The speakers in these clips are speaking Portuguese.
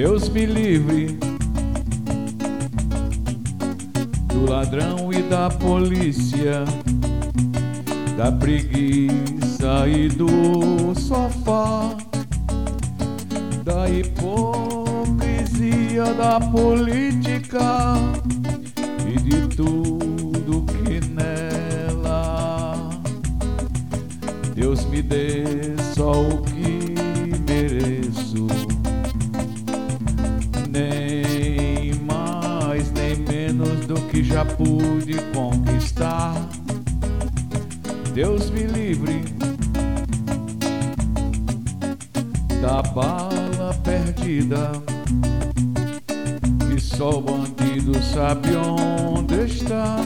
Deus me livre do ladrão e da polícia, da preguiça e do sofá, da hipocrisia da política e de tudo que nela. Deus me dê só o que mereço, nem mais nem menos do que já pude conquistar. Deus me livre da bala perdida, que só o bandido sabe onde está,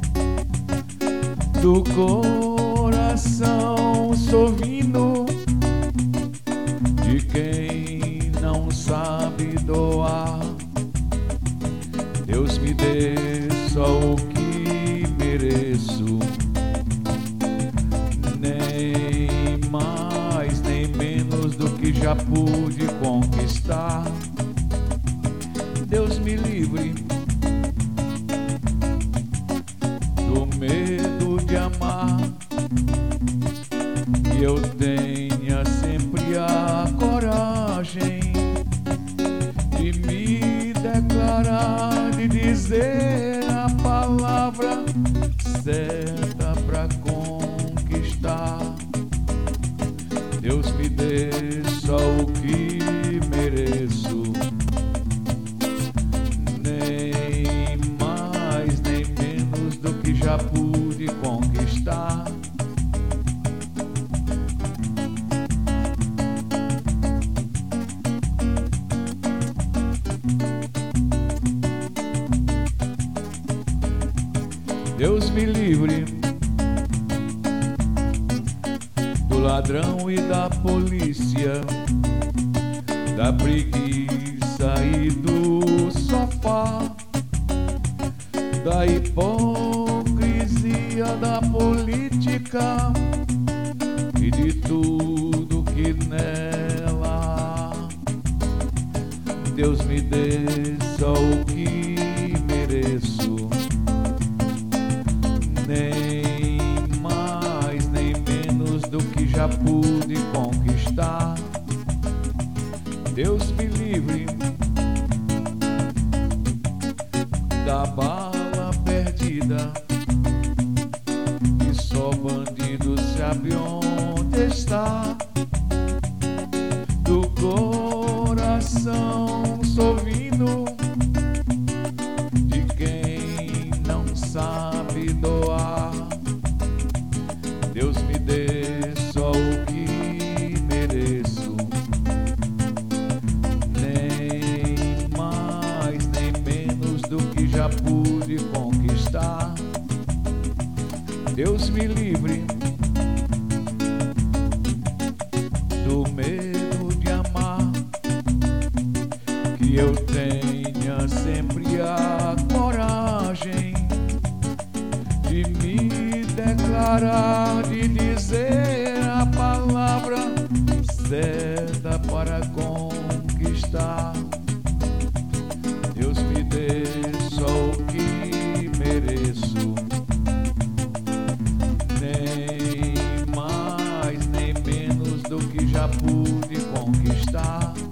do coração sorrindo de quem não sabe doar. Deus me dê só o que mereço, nem mais nem menos do que já pude conquistar. Deus me livre do medo de amar, que eu tenha sempre a coragem de me declarar, de dizer a palavra certa pra conquistar. Deus me dê só o que mereço, nem mais nem menos do que já pude conquistar. Deus me livre do ladrão e da polícia, da preguiça e do sofá, da hipocrisia da política e de tudo que nela. Deus me dê só o que mereço, nem mais nem menos do que já pude conquistar. Deus me livre da bala perdida, que só bandido sabe onde está, do coração sorrindo de quem não sabe doar. Deus me dê só o que mereço, nem mais nem menos do que já pude conquistar. Deus me livre do medo de amar, que eu tenha sempre a coragem de me declarar, de dizer a palavra certa para conquistar. Deus me dê só o que mereço, nem mais nem menos do que já pude conquistar.